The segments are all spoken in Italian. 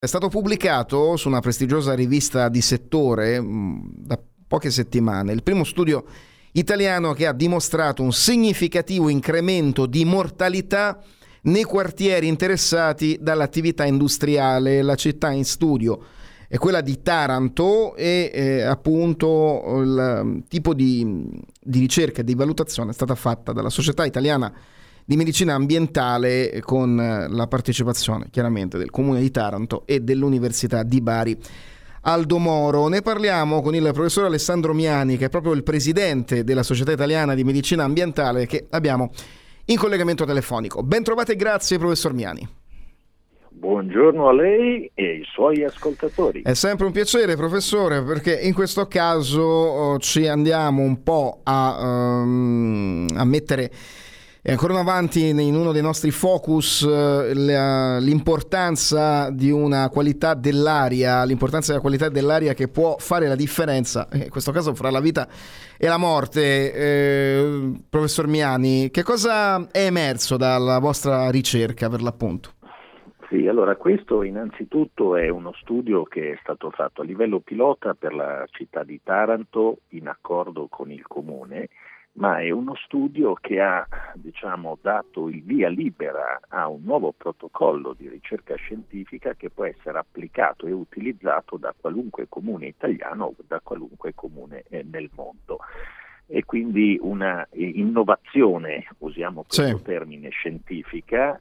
È stato pubblicato su una prestigiosa rivista di settore da poche settimane il primo studio italiano che ha dimostrato un significativo incremento di mortalità nei quartieri interessati dall'attività industriale. La città in studio è quella di Taranto e appunto il tipo di ricerca e di valutazione è stata fatta dalla Società Italiana di Medicina Ambientale con la partecipazione chiaramente del Comune di Taranto e dell'Università di Bari. Aldo Moro, ne parliamo con il professor Alessandro Miani, che è proprio il presidente della Società Italiana di Medicina Ambientale, che abbiamo in collegamento telefonico. Ben trovate e grazie professor Miani. Buongiorno a lei e ai suoi ascoltatori. È sempre un piacere, professore, perché in questo caso ci andiamo un po' a mettere ancora avanti in uno dei nostri focus l'importanza di una qualità dell'aria, l'importanza della qualità dell'aria che può fare la differenza, in questo caso fra la vita e la morte. Professor Miani, che cosa è emerso dalla vostra ricerca per l'appunto? Sì, allora questo innanzitutto è uno studio che è stato fatto a livello pilota per la città di Taranto in accordo con il comune, ma è uno studio che ha, dato il via libera a un nuovo protocollo di ricerca scientifica che può essere applicato e utilizzato da qualunque comune italiano o da qualunque comune nel mondo. E quindi una innovazione, usiamo questo termine, scientifica,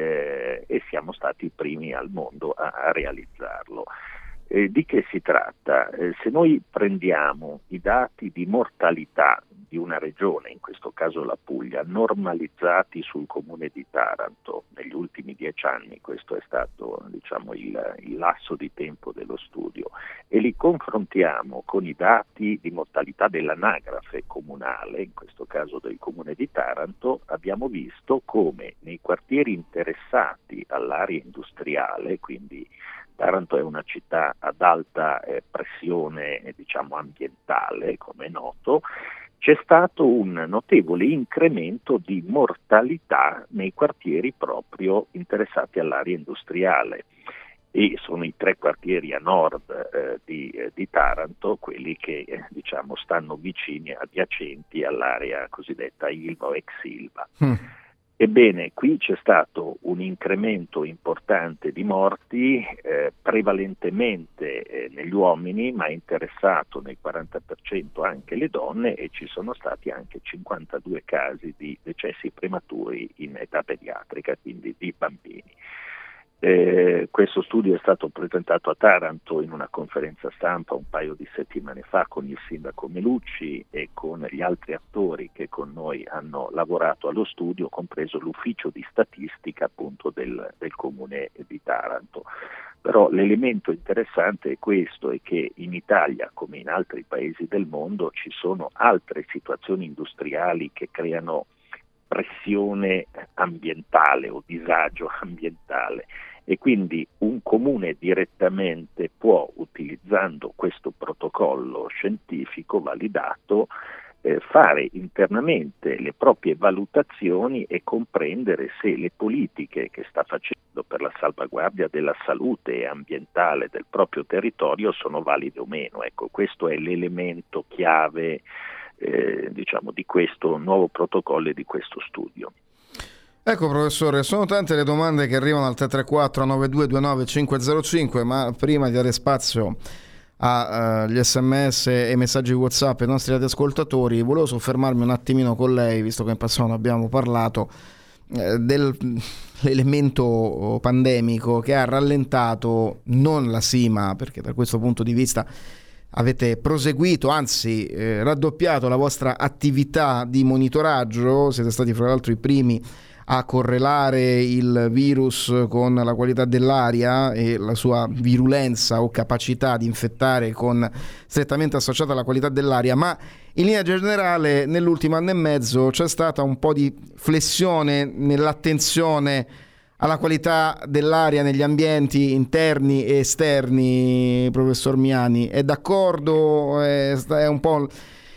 e siamo stati i primi al mondo a realizzarlo. Di che si tratta? Se noi prendiamo i dati di mortalità di una regione, in questo caso la Puglia, normalizzati sul comune di Taranto negli ultimi 10 anni, questo è stato il lasso di tempo dello studio, e li confrontiamo con i dati di mortalità dell'anagrafe comunale, in questo caso del comune di Taranto, abbiamo visto come nei quartieri interessati all'area industriale, quindi Taranto è una città ad alta pressione ambientale, come è noto, c'è stato un notevole incremento di mortalità nei quartieri proprio interessati all'area industriale, e sono i 3 quartieri a nord di Taranto, quelli che stanno vicini, adiacenti all'area cosiddetta Ilva o ex Ilva. Ebbene, qui c'è stato un incremento importante di morti, prevalentemente negli uomini, ma interessato nel 40% anche le donne, e ci sono stati anche 52 casi di decessi prematuri in età pediatrica, quindi di bambini. Questo studio è stato presentato a Taranto in una conferenza stampa un paio di settimane fa con il sindaco Melucci e con gli altri attori che con noi hanno lavorato allo studio, compreso l'ufficio di statistica appunto del comune di Taranto. Però l'elemento interessante è questo, è che in Italia, come in altri paesi del mondo, ci sono altre situazioni industriali che creano pressione ambientale o disagio ambientale, e quindi un comune direttamente può, utilizzando questo protocollo scientifico validato, fare internamente le proprie valutazioni e comprendere se le politiche che sta facendo per la salvaguardia della salute ambientale del proprio territorio sono valide o meno. Ecco, questo è l'elemento chiave di questo nuovo protocollo e di questo studio. Ecco professore, sono tante le domande che arrivano al 334 9229 505, ma prima di dare spazio agli sms e messaggi WhatsApp ai nostri ascoltatori, volevo soffermarmi un attimino con lei, visto che in passato abbiamo parlato dell'elemento pandemico che ha rallentato non la SIMA, perché da questo punto di vista avete proseguito, anzi raddoppiato la vostra attività di monitoraggio, siete stati fra l'altro i primi a correlare il virus con la qualità dell'aria e la sua virulenza o capacità di infettare strettamente associata alla qualità dell'aria, ma in linea generale nell'ultimo anno e mezzo c'è stata un po' di flessione nell'attenzione alla qualità dell'aria negli ambienti interni e esterni. Professor Miani, è d'accordo? È un po'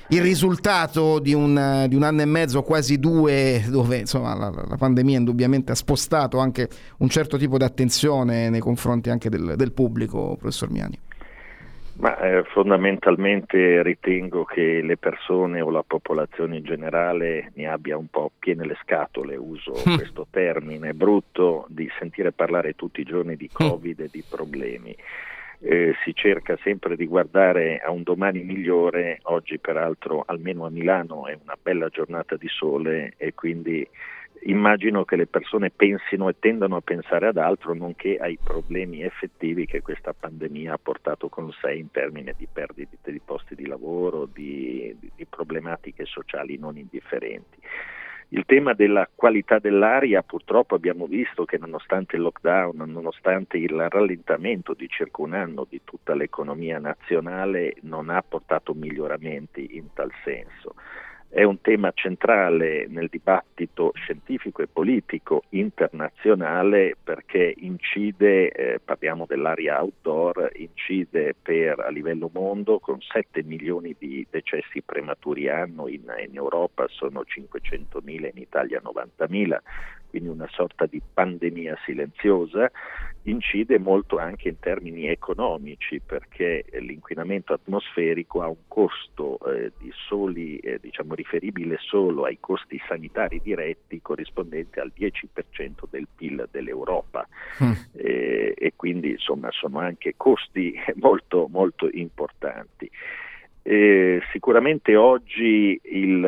il risultato di un anno e mezzo, quasi 2, dove insomma la pandemia indubbiamente ha spostato anche un certo tipo di attenzione nei confronti anche del pubblico, professor Miani. Ma fondamentalmente ritengo che le persone o la popolazione in generale ne abbia un po' piene le scatole, uso questo termine brutto, di sentire parlare tutti i giorni di Covid e di problemi. Si cerca sempre di guardare a un domani migliore. Oggi peraltro almeno a Milano è una bella giornata di sole e quindi immagino che le persone pensino e tendano a pensare ad altro, nonché ai problemi effettivi che questa pandemia ha portato con sé in termini di perdite di posti di lavoro, di problematiche sociali non indifferenti. Il tema della qualità dell'aria, purtroppo abbiamo visto che nonostante il lockdown, nonostante il rallentamento di circa un anno di tutta l'economia nazionale, non ha portato miglioramenti in tal senso. È un tema centrale nel dibattito scientifico e politico internazionale perché incide, parliamo dell'aria outdoor, incide a livello mondo con 7 milioni di decessi prematuri anno, in Europa sono 500.000, in Italia 90.000, quindi una sorta di pandemia silenziosa. Incide molto anche in termini economici perché l'inquinamento atmosferico ha un costo di soli, riferibile solo ai costi sanitari diretti corrispondente al 10% del PIL dell'Europa e quindi insomma sono anche costi molto molto importanti. Sicuramente oggi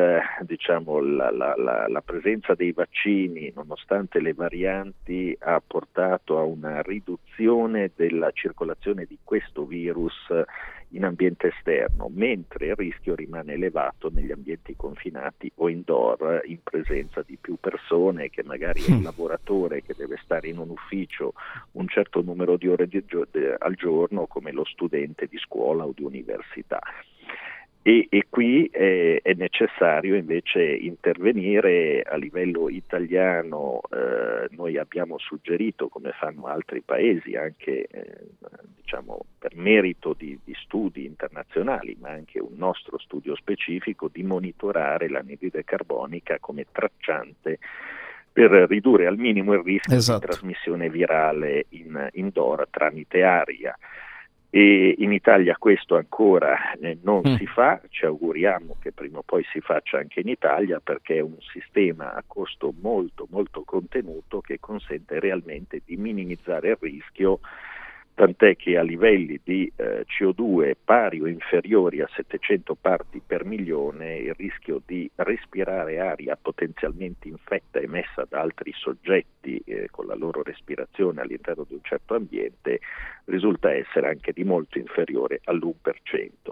la presenza dei vaccini, nonostante le varianti, ha portato a una riduzione della circolazione di questo virus in ambiente esterno, mentre il rischio rimane elevato negli ambienti confinati o indoor, in presenza di più persone, che magari è il lavoratore che deve stare in un ufficio un certo numero di ore al giorno, come lo studente di scuola o di università. E qui è necessario invece intervenire a livello italiano. Noi abbiamo suggerito, come fanno altri paesi, anche per merito di studi internazionali, ma anche un nostro studio specifico, di monitorare l'anidride carbonica come tracciante per ridurre al minimo il rischio di trasmissione virale indoor tramite aria. E in Italia questo ancora non si fa, ci auguriamo che prima o poi si faccia anche in Italia, perché è un sistema a costo molto molto contenuto che consente realmente di minimizzare il rischio, tant'è che a livelli di CO2 pari o inferiori a 700 parti per milione il rischio di respirare aria potenzialmente infetta emessa da altri soggetti con la loro respirazione all'interno di un certo ambiente risulta essere anche di molto inferiore all'1%.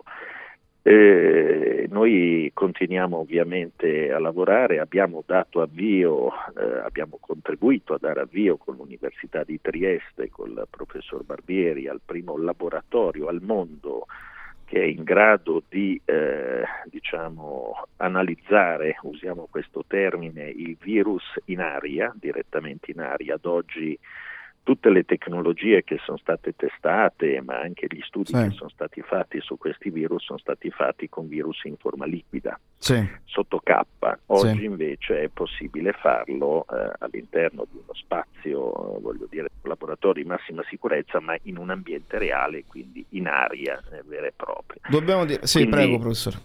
Noi continuiamo ovviamente a lavorare, abbiamo contribuito a dare avvio con l'Università di Trieste, col professor Barbieri, al primo laboratorio al mondo che è in grado di analizzare, usiamo questo termine, il virus in aria, direttamente in aria. Ad oggi tutte le tecnologie che sono state testate, ma anche gli studi che sono stati fatti su questi virus, sono stati fatti con virus in forma liquida, sotto K. Oggi invece è possibile farlo all'interno di uno spazio, laboratorio di massima sicurezza, ma in un ambiente reale, quindi in aria vera e propria. Quindi, prego professore.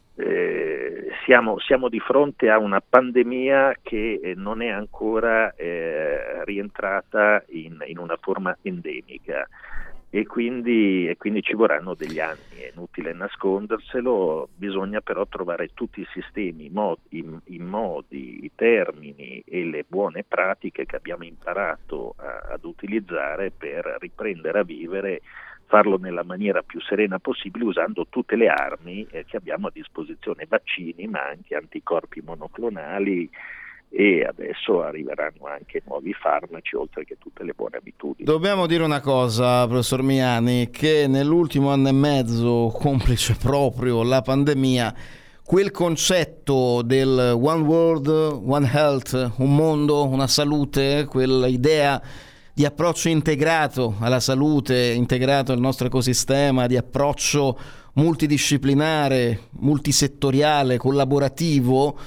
Siamo di fronte a una pandemia che non è ancora rientrata in una forma endemica e quindi ci vorranno degli anni, è inutile nasconderselo. Bisogna però trovare tutti i sistemi, i modi, i termini e le buone pratiche che abbiamo imparato ad utilizzare per riprendere a vivere, farlo nella maniera più serena possibile, usando tutte le armi che abbiamo a disposizione, vaccini ma anche anticorpi monoclonali, e adesso arriveranno anche nuovi farmaci, oltre che tutte le buone abitudini. Dobbiamo dire una cosa, professor Miani, che nell'ultimo anno e mezzo, complice proprio la pandemia, quel concetto del One World, One Health, un mondo, una salute, quell'idea di approccio integrato alla salute, integrato al nostro ecosistema, di approccio multidisciplinare, multisettoriale, collaborativo,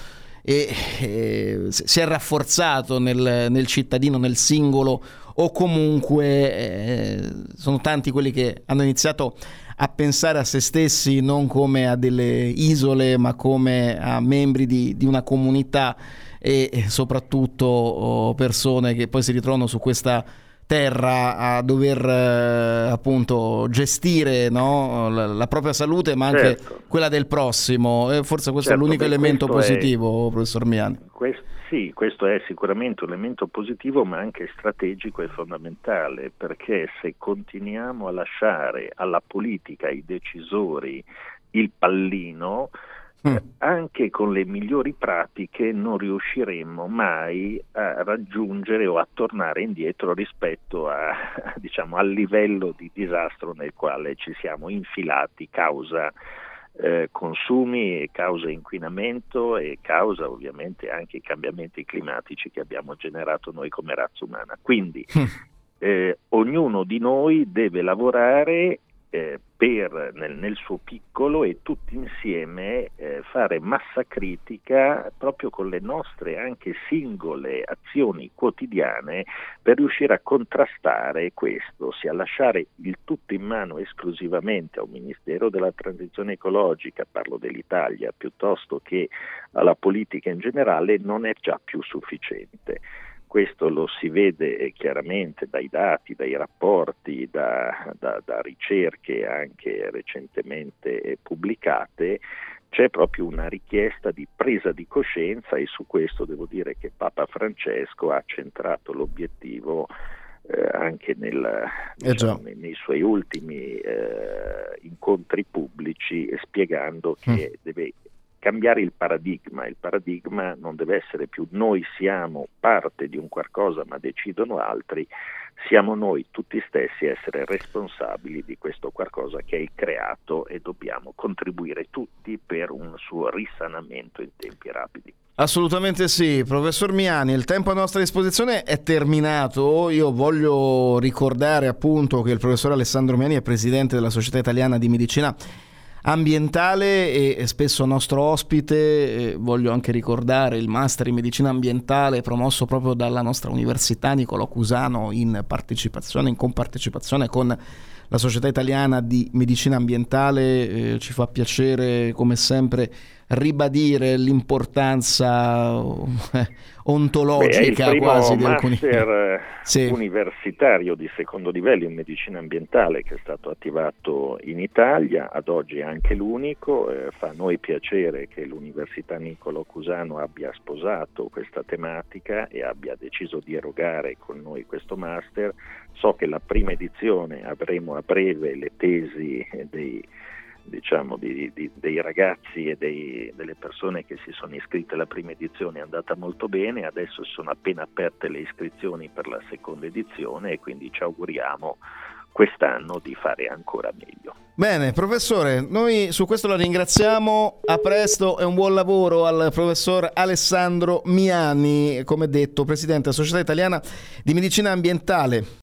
e si è rafforzato nel cittadino, nel singolo, o comunque sono tanti quelli che hanno iniziato a pensare a se stessi non come a delle isole, ma come a membri di una comunità, e soprattutto persone che poi si ritrovano su questa terra a dover appunto gestire, no, la propria salute, ma anche quella del prossimo. Forse questo è l'unico elemento positivo, professor Miani. Sì, questo è sicuramente un elemento positivo, ma anche strategico e fondamentale, perché se continuiamo a lasciare alla politica, ai decisori, il pallino, anche con le migliori pratiche non riusciremmo mai a raggiungere o a tornare indietro rispetto al livello di disastro nel quale ci siamo infilati causa consumi, causa inquinamento e causa ovviamente anche i cambiamenti climatici che abbiamo generato noi come razza umana. Quindi ognuno di noi deve lavorare nel suo piccolo, e tutti insieme fare massa critica proprio con le nostre anche singole azioni quotidiane per riuscire a contrastare questo, sia lasciare il tutto in mano esclusivamente a un Ministero della Transizione Ecologica, parlo dell'Italia, piuttosto che alla politica in generale, non è già più sufficiente. Questo lo si vede chiaramente dai dati, dai rapporti, da ricerche anche recentemente pubblicate. C'è proprio una richiesta di presa di coscienza, e su questo devo dire che Papa Francesco ha centrato l'obiettivo anche nei suoi ultimi incontri pubblici, spiegando che deve cambiare il paradigma. Il paradigma non deve essere più noi siamo parte di un qualcosa ma decidono altri, siamo noi tutti stessi a essere responsabili di questo qualcosa che è creato, e dobbiamo contribuire tutti per un suo risanamento in tempi rapidi. Assolutamente sì, professor Miani, il tempo a nostra disposizione è terminato. Io voglio ricordare appunto che il professor Alessandro Miani è presidente della Società Italiana di Medicina Ambientale e spesso nostro ospite. Voglio anche ricordare il Master in Medicina Ambientale promosso proprio dalla nostra Università Niccolò Cusano in compartecipazione con la Società Italiana di Medicina Ambientale. Ci fa piacere come sempre ribadire l'importanza ontologica quasi di alcuni master universitario di secondo livello in medicina ambientale che è stato attivato in Italia, ad oggi anche l'unico. Fa a noi piacere che l'Università Niccolò Cusano abbia sposato questa tematica e abbia deciso di erogare con noi questo master. So che la prima edizione avremo a breve le tesi dei ragazzi e delle persone che si sono iscritte alla prima edizione. È andata molto bene, adesso sono appena aperte le iscrizioni per la seconda edizione, e quindi ci auguriamo quest'anno di fare ancora meglio. Bene, professore, noi su questo la ringraziamo, a presto e un buon lavoro al professor Alessandro Miani, come detto, presidente della Società Italiana di Medicina Ambientale.